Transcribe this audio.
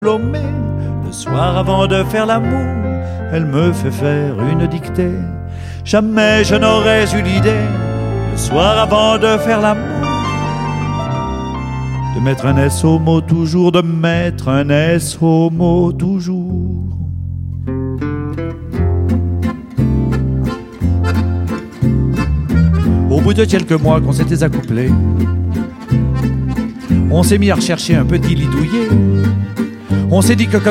Le soir avant de faire l'amour, elle me fait faire une dictée. Jamais je n'aurais eu l'idée, le soir avant de faire l'amour, de mettre un S au mot toujours, de mettre un S au mot toujours. Au bout de quelques mois qu'on s'était accouplés, on s'est mis à rechercher un petit lit douillet. On s'est dit que comme